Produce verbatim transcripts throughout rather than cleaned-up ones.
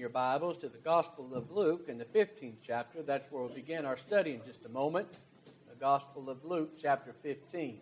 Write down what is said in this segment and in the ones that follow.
your Bibles to the Gospel of Luke in the fifteenth chapter. That's where we'll begin our study in just a moment. The Gospel of Luke, chapter fifteen.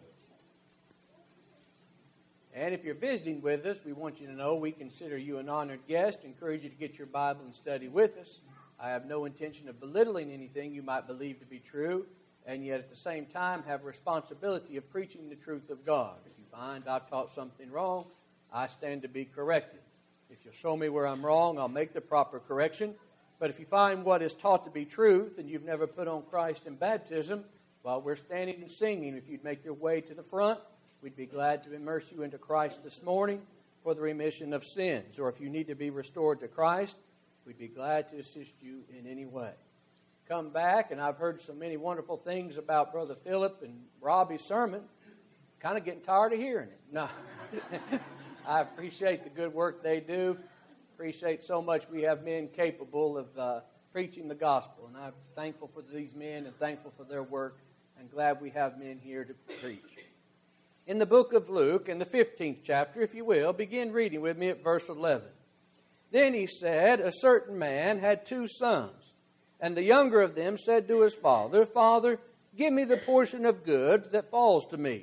And if you're visiting with us, we want you to know we consider you an honored guest. Encourage you to get your Bible and study with us. I have no intention of belittling anything you might believe to be true, and yet at the same time have a responsibility of preaching the truth of God. If you find I've taught something wrong, I stand to be corrected. If you'll show me where I'm wrong, I'll make the proper correction. But if you find what is taught to be truth and you've never put on Christ in baptism, while we're standing and singing, if you'd make your way to the front, we'd be glad to immerse you into Christ this morning for the remission of sins. Or if you need to be restored to Christ, we'd be glad to assist you in any way. Come back, and I've heard so many wonderful things about Brother Philip and Robbie's sermon. Kind of getting tired of hearing it. No. I appreciate the good work they do. Appreciate so much we have men capable of uh, preaching the gospel. And I'm thankful for these men and thankful for their work. And glad we have men here to preach. In the book of Luke, in the fifteenth chapter, if you will, begin reading with me at verse eleven. Then he said, a certain man had two sons. And the younger of them said to his father, Father, give me the portion of goods that falls to me.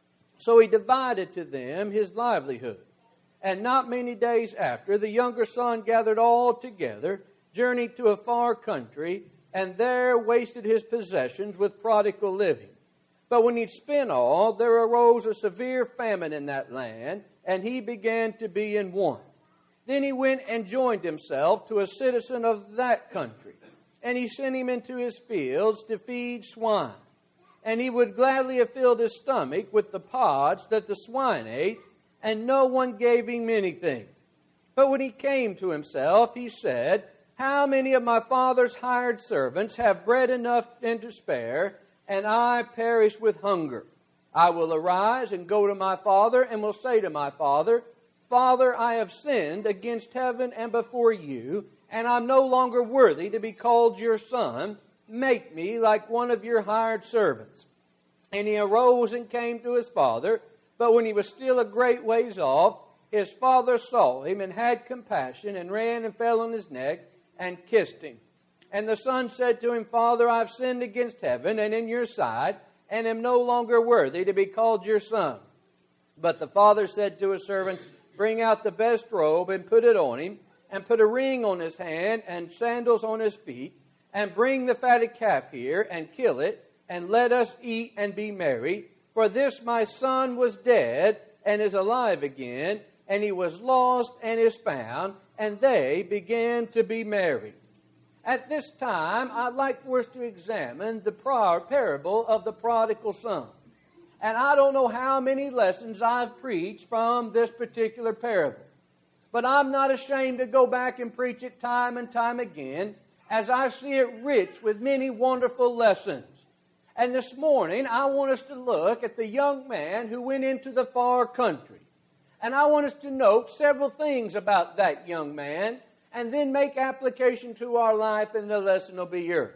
So he divided to them his livelihood. And not many days after, the younger son gathered all together, journeyed to a far country, and there wasted his possessions with prodigal living. But when he'd spent all, there arose a severe famine in that land, and he began to be in want. Then he went and joined himself to a citizen of that country, and he sent him into his fields to feed swine. And he would gladly have filled his stomach with the pods that the swine ate, and no one gave him anything. But when he came to himself, he said, How many of my father's hired servants have bread enough and to spare, and I perish with hunger? I will arise and go to my father, and will say to my father, Father, I have sinned against heaven and before you, and I'm no longer worthy to be called your son. Make me like one of your hired servants. And he arose and came to his father. But when he was still a great ways off, his father saw him and had compassion and ran and fell on his neck and kissed him. And the son said to him, Father, I've sinned against heaven and in your sight, and am no longer worthy to be called your son. But the father said to his servants, Bring out the best robe and put it on him, and put a ring on his hand and sandals on his feet, and bring the fatted calf here and kill it, and let us eat and be merry. For this my son was dead and is alive again, and he was lost and is found, and they began to be merry. At this time, I'd like for us to examine the parable of the prodigal son. And I don't know how many lessons I've preached from this particular parable. But I'm not ashamed to go back and preach it time and time again, as I see it rich with many wonderful lessons. And this morning, I want us to look at the young man who went into the far country. And I want us to note several things about that young man, and then make application to our life, and the lesson will be yours.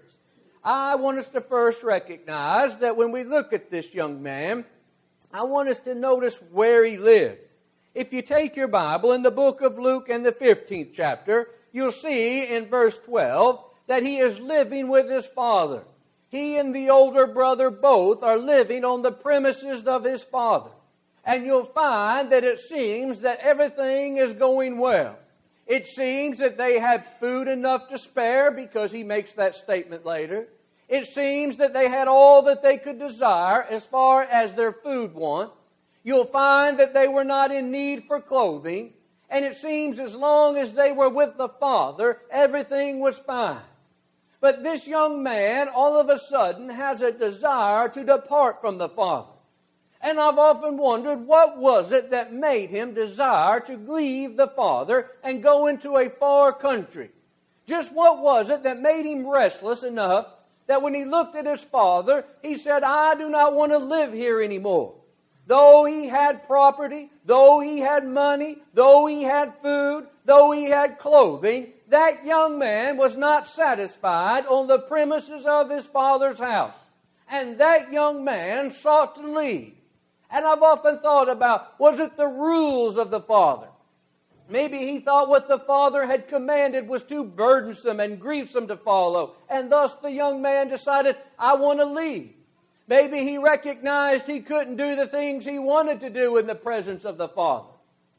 I want us to first recognize that when we look at this young man, I want us to notice where he lived. If you take your Bible in the book of Luke in the fifteenth chapter, you'll see in verse twelve that he is living with his father. He and the older brother both are living on the premises of his father. And you'll find that it seems that everything is going well. It seems that they had food enough to spare, because he makes that statement later. It seems that they had all that they could desire as far as their food want. You'll find that they were not in need for clothing. And it seems as long as they were with the Father, everything was fine. But this young man, all of a sudden, has a desire to depart from the Father. And I've often wondered, what was it that made him desire to leave the Father and go into a far country? Just what was it that made him restless enough that when he looked at his father, he said, I do not want to live here anymore. Though he had property, though he had money, though he had food, though he had clothing, that young man was not satisfied on the premises of his father's house. And that young man sought to leave. And I've often thought about, was it the rules of the father? Maybe he thought what the father had commanded was too burdensome and grievous to follow, and thus the young man decided, I want to leave. Maybe he recognized he couldn't do the things he wanted to do in the presence of the father.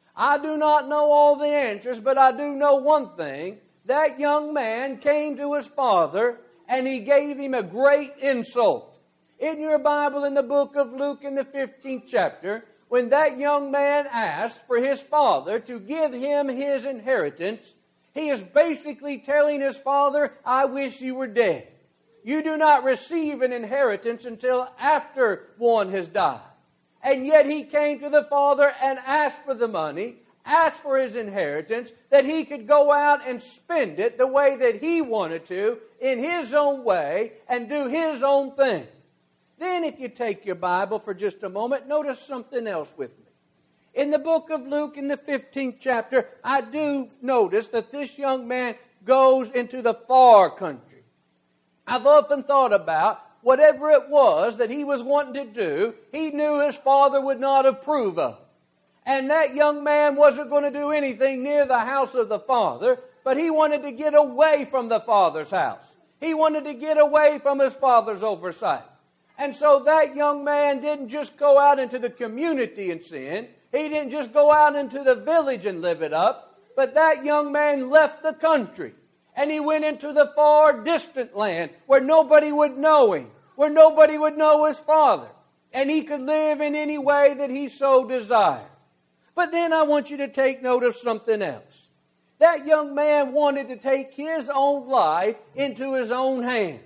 I do not know all the answers, but I do know one thing. That young man came to his father, and he gave him a great insult. In your Bible, in the book of Luke, in the fifteenth chapter, when that young man asked for his father to give him his inheritance, he is basically telling his father, I wish you were dead. You do not receive an inheritance until after one has died. And yet he came to the father and asked for the money, asked for his inheritance, that he could go out and spend it the way that he wanted to, in his own way, and do his own thing. Then if you take your Bible for just a moment, notice something else with me. In the book of Luke, in the fifteenth chapter, I do notice that this young man goes into the far country. I've often thought about whatever it was that he was wanting to do, he knew his father would not approve of. And that young man wasn't going to do anything near the house of the father, but he wanted to get away from the father's house. He wanted to get away from his father's oversight. And so that young man didn't just go out into the community and sin. He didn't just go out into the village and live it up. But that young man left the country. And he went into the far distant land where nobody would know him. Where nobody would know his father. And he could live in any way that he so desired. But then I want you to take note of something else. That young man wanted to take his own life into his own hands.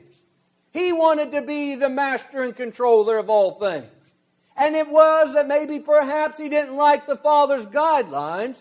He wanted to be the master and controller of all things. And it was that maybe perhaps he didn't like the father's guidelines,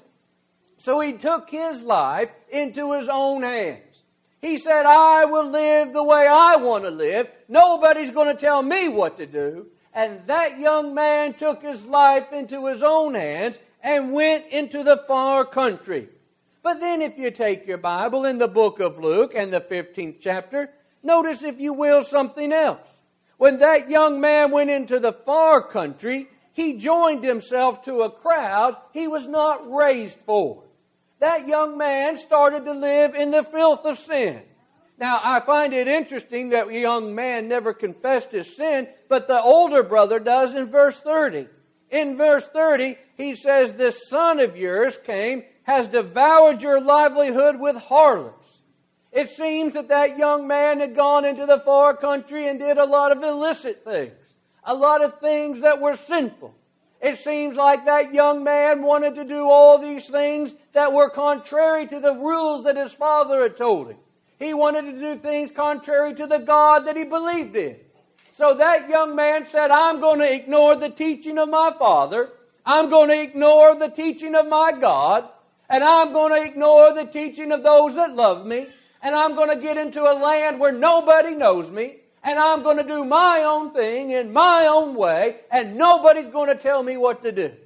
so he took his life into his own hands. He said, I will live the way I want to live. Nobody's going to tell me what to do. And that young man took his life into his own hands and went into the far country. But then if you take your Bible in the book of Luke and the fifteenth chapter, notice, if you will, something else. When that young man went into the far country, he joined himself to a crowd he was not raised for. That young man started to live in the filth of sin. Now, I find it interesting that the young man never confessed his sin, but the older brother does in verse thirty. In verse thirty, he says, this son of yours came, has devoured your livelihood with harlots. It seems that that young man had gone into the far country and did a lot of illicit things. A lot of things that were sinful. It seems like that young man wanted to do all these things that were contrary to the rules that his father had told him. He wanted to do things contrary to the God that he believed in. So that young man said, I'm going to ignore the teaching of my father. I'm going to ignore the teaching of my God. And I'm going to ignore the teaching of those that love me. And I'm going to get into a land where nobody knows me. And I'm going to do my own thing in my own way. And nobody's going to tell me what to do.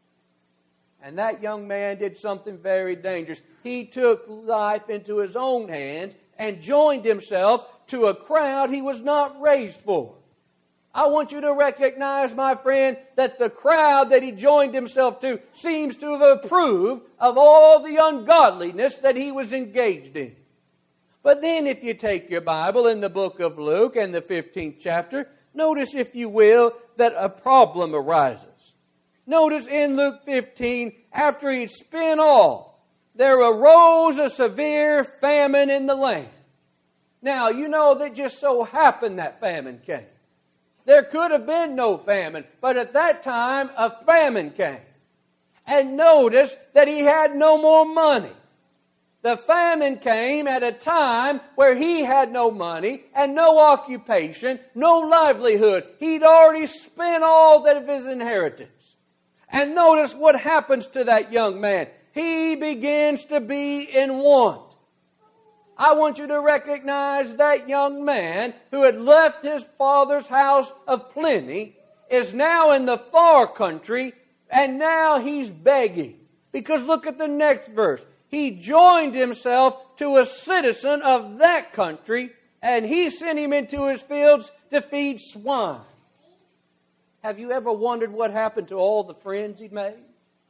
And that young man did something very dangerous. He took life into his own hands and joined himself to a crowd he was not raised for. I want you to recognize, my friend, that the crowd that he joined himself to seems to have approved of all the ungodliness that he was engaged in. But then if you take your Bible in the book of Luke and the fifteenth chapter, notice, if you will, that a problem arises. Notice in Luke fifteen, after he'd spent all, there arose a severe famine in the land. Now, you know that just so happened that famine came. There could have been no famine, but at that time a famine came. And notice that he had no more money. The famine came at a time where he had no money and no occupation, no livelihood. He'd already spent all of his inheritance. And notice what happens to that young man. He begins to be in want. I want you to recognize that young man who had left his father's house of plenty is now in the far country, and now he's begging. Because look at the next verse. He joined himself to a citizen of that country, and he sent him into his fields to feed swine. Have you ever wondered what happened to all the friends he'd made?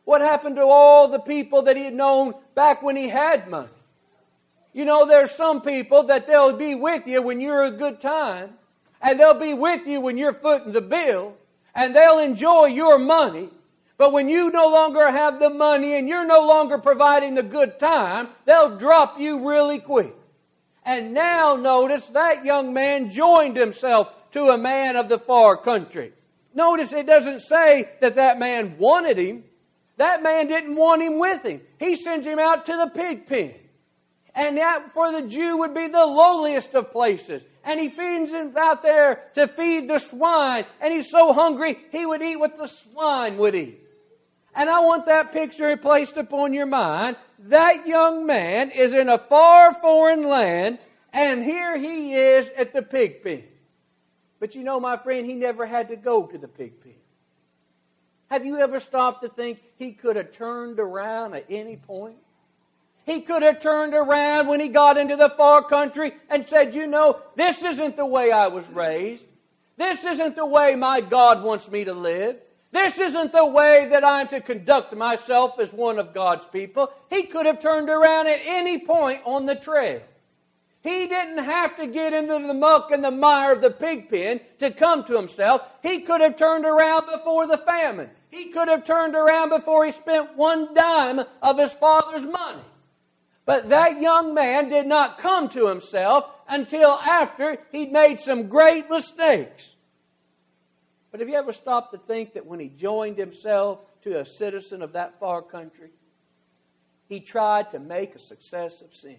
What happened to all the people that he had known back when he had money? You know, there's some people that they'll be with you when you're a good time, and they'll be with you when you're footing the bill, and they'll enjoy your money. But when you no longer have the money and you're no longer providing the good time, they'll drop you really quick. And now notice that young man joined himself to a man of the far country. Notice it doesn't say that that man wanted him. That man didn't want him with him. He sends him out to the pig pen. And that for the Jew would be the lowliest of places. And he feeds him out there to feed the swine. And he's so hungry, he would eat what the swine would eat. And I want that picture placed upon your mind. That young man is in a far foreign land, and here he is at the pig pen. But you know, my friend, he never had to go to the pig pen. Have you ever stopped to think he could have turned around at any point? He could have turned around when he got into the far country and said, you know, this isn't the way I was raised. This isn't the way my God wants me to live. This isn't the way that I'm to conduct myself as one of God's people. He could have turned around at any point on the trail. He didn't have to get into the muck and the mire of the pig pen to come to himself. He could have turned around before the famine. He could have turned around before he spent one dime of his father's money. But that young man did not come to himself until after he'd made some great mistakes. But have you ever stopped to think that when he joined himself to a citizen of that far country, he tried to make a success of sin?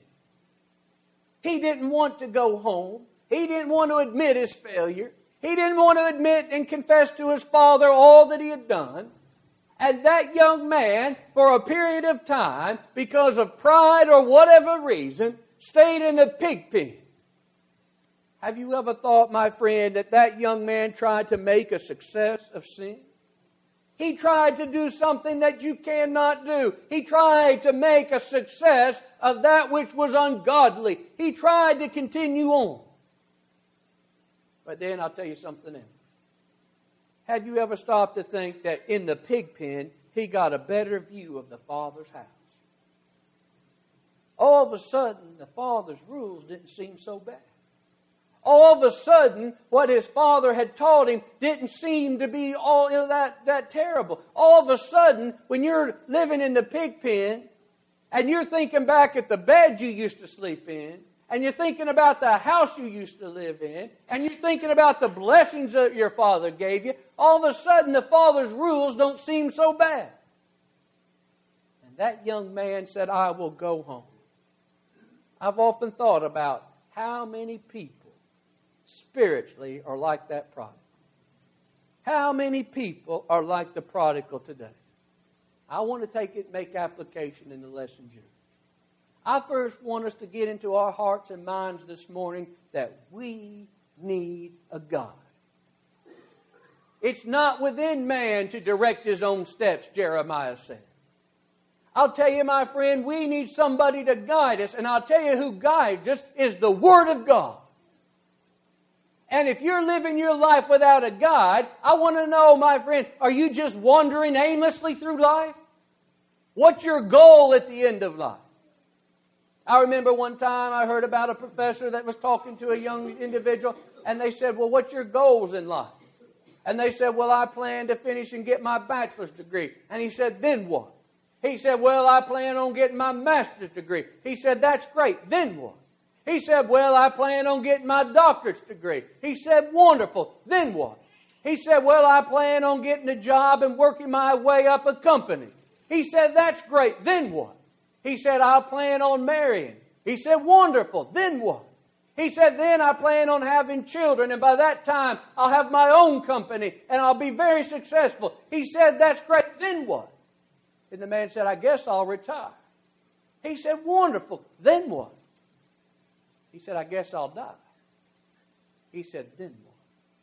He didn't want to go home. He didn't want to admit his failure. He didn't want to admit and confess to his father all that he had done. And that young man, for a period of time, because of pride or whatever reason, stayed in the pig pen. Have you ever thought, my friend, that that young man tried to make a success of sin? He tried to do something that you cannot do. He tried to make a success of that which was ungodly. He tried to continue on. But then I'll tell you something else. Have you ever stopped to think that in the pig pen, he got a better view of the Father's house? All of a sudden, the Father's rules didn't seem so bad. All of a sudden, what his father had taught him didn't seem to be all you know, that, that terrible. All of a sudden, when you're living in the pig pen, and you're thinking back at the bed you used to sleep in, and you're thinking about the house you used to live in, and you're thinking about the blessings that your father gave you, all of a sudden the Father's rules don't seem so bad. And that young man said, I will go home. I've often thought about how many people spiritually are like that prodigal. How many people are like the prodigal today? I want to take it and make application in the lesson, Jude. I first want us to get into our hearts and minds this morning that we need a God. It's not within man to direct his own steps, Jeremiah said. I'll tell you, my friend, we need somebody to guide us, and I'll tell you who guides us is the Word of God. And if you're living your life without a guide, I want to know, my friend, are you just wandering aimlessly through life? What's your goal at the end of life? I remember one time I heard about a professor that was talking to a young individual, and they said, well, what's your goals in life? And they said, well, I plan to finish and get my bachelor's degree. And he said, then what? He said, well, I plan on getting my master's degree. He said, that's great. Then what? He said, well, I plan on getting my doctorate's degree. He said, wonderful. Then what? He said, well, I plan on getting a job and working my way up a company. He said, that's great. Then what? He said, I plan on marrying. He said, wonderful. Then what? He said, then I plan on having children, and by that time I'll have my own company and I'll be very successful. He said, that's great. Then what? And the man said, I guess I'll retire. He said, wonderful. Then what? He said, I guess I'll die. He said, then what?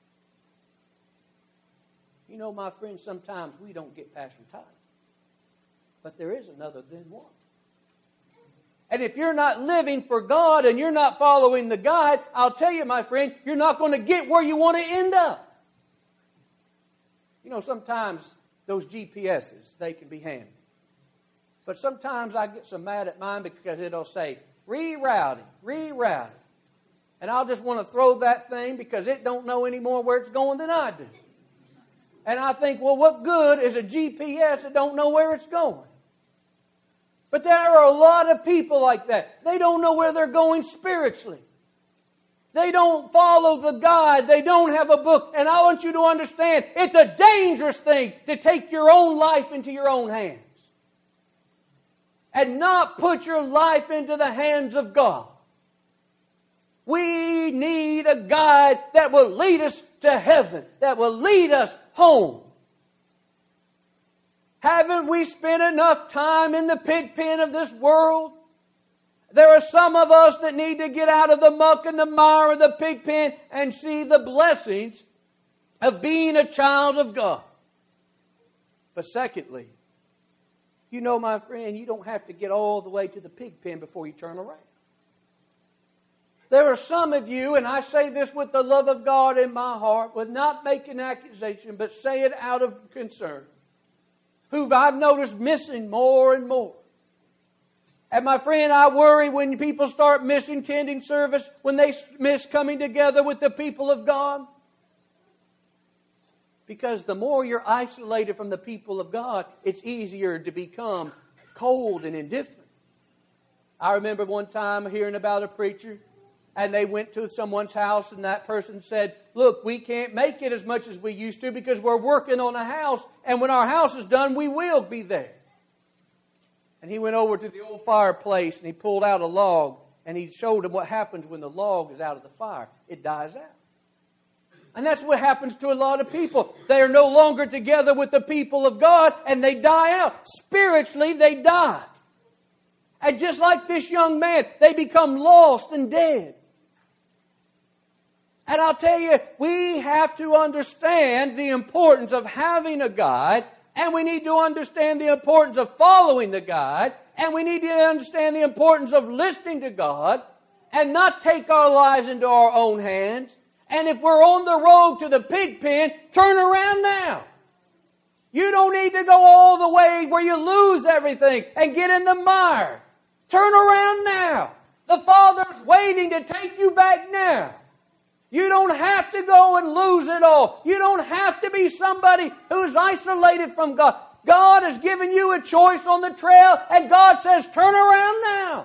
You know, my friends, sometimes we don't get past retirement. But there is another then what. And if you're not living for God and you're not following the guide, I'll tell you, my friend, you're not going to get where you want to end up. You know, sometimes those G P S's, they can be handy. But sometimes I get so mad at mine because it'll say, rerouting, rerouting. And I'll just want to throw that thing because it don't know any more where it's going than I do. And I think, well, what good is a G P S that don't know where it's going? But there are a lot of people like that. They don't know where they're going spiritually. They don't follow the guide. They don't have a book. And I want you to understand, it's a dangerous thing to take your own life into your own hands. And not put your life into the hands of God. We need a guide that will lead us to heaven, that will lead us home. Haven't we spent enough time in the pig pen of this world? There are some of us that need to get out of the muck and the mire of the pig pen and see the blessings of being a child of God. But secondly, you know, my friend, you don't have to get all the way to the pig pen before you turn around. There are some of you, and I say this with the love of God in my heart, with not making accusation, but say it out of concern, who I've noticed missing more and more. And my friend, I worry when people start missing tending service, when they miss coming together with the people of God. Because the more you're isolated from the people of God, it's easier to become cold and indifferent. I remember one time hearing about a preacher, and they went to someone's house, and that person said, look, we can't make it as much as we used to because we're working on a house, and when our house is done, we will be there. And he went over to the old fireplace, and he pulled out a log, and he showed him what happens when the log is out of the fire. It dies out. And that's what happens to a lot of people. They are no longer together with the people of God, and they die out. Spiritually, they die. And just like this young man, they become lost and dead. And I'll tell you, we have to understand the importance of having a guide, and we need to understand the importance of following the guide, and we need to understand the importance of listening to God, and not take our lives into our own hands. And if we're on the road to the pig pen, turn around now. You don't need to go all the way where you lose everything and get in the mire. Turn around now. The Father's waiting to take you back now. You don't have to go and lose it all. You don't have to be somebody who's isolated from God. God has given you a choice on the trail, and God says, turn around now.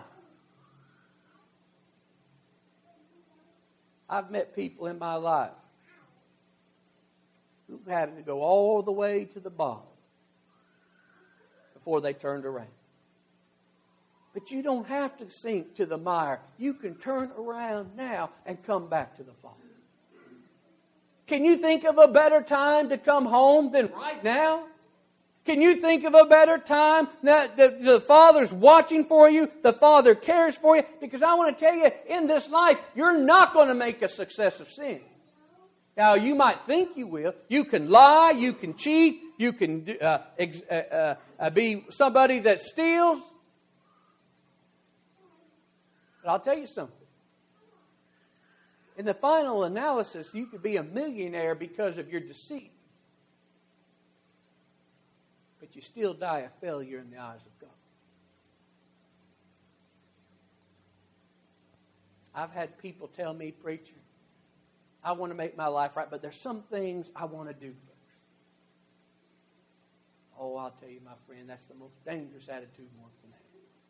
I've met people in my life who've had to go all the way to the bottom before they turned around. But you don't have to sink to the mire. You can turn around now and come back to the Father. Can you think of a better time to come home than right now? Can you think of a better time that the, the Father's watching for you, the Father cares for you? Because I want to tell you, in this life, you're not going to make a success of sin. Now, you might think you will. You can lie, you can cheat, you can uh, ex- uh, uh, be somebody that steals. But I'll tell you something. In the final analysis, you could be a millionaire because of your deceit. But you still die a failure in the eyes of God. I've had people tell me, preacher, I want to make my life right, but there's some things I want to do first. Oh, I'll tell you, my friend, that's the most dangerous attitude one can have.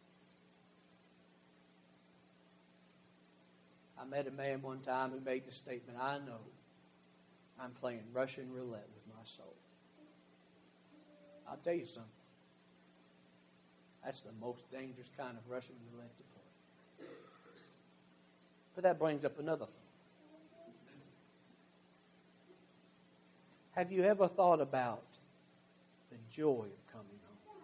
I met a man one time who made the statement, I know I'm playing Russian roulette with my soul. I'll tell you something. That's the most dangerous kind of Russian roulette to play. But that brings up another thing. Have you ever thought about the joy of coming home?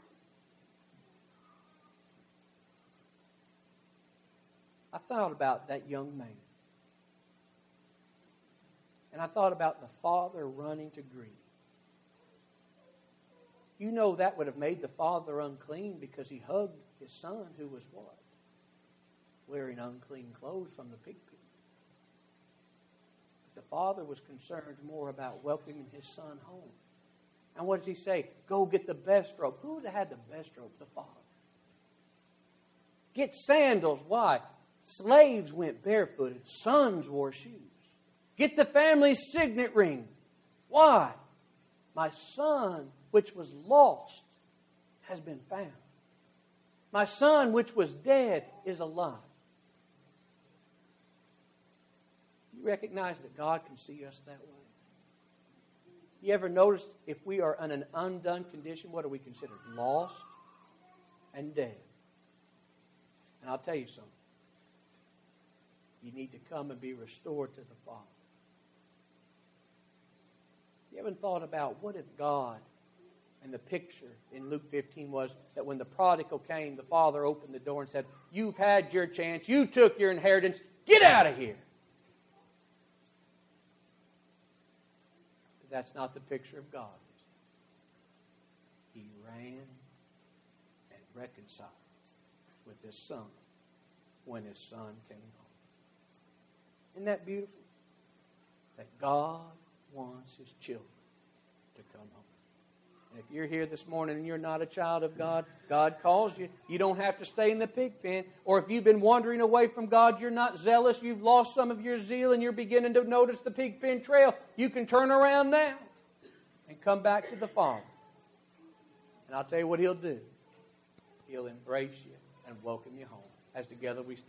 I thought about that young man. And I thought about the father running to greet him. You know that would have made the father unclean because he hugged his son who was what? Wearing unclean clothes from the pig pen. But the father was concerned more about welcoming his son home And what does he say? Go get the best robe. Who would have had the best robe? The father. Get sandals. Why? Slaves went barefooted. Sons wore shoes. Get the family signet ring. Why? My son, which was lost, has been found. My son, which was dead, is alive. You recognize that God can see us that way? You ever notice if we are in an undone condition, what are we considered? Lost and dead. And I'll tell you something. You need to come and be restored to the Father. You haven't thought about what if God, and the picture in Luke fifteen was that when the prodigal came, the father opened the door and said, you've had your chance, you took your inheritance, get out of here. But that's not the picture of God. He ran and reconciled with his son when his son came home. Isn't that beautiful? That God wants his children to come home. And if you're here this morning and you're not a child of God, God calls you. You don't have to stay in the pig pen. Or if you've been wandering away from God, you're not zealous, you've lost some of your zeal, and you're beginning to notice the pig pen trail, you can turn around now and come back to the Father. And I'll tell you what He'll do. He'll embrace you and welcome you home. As together we stand.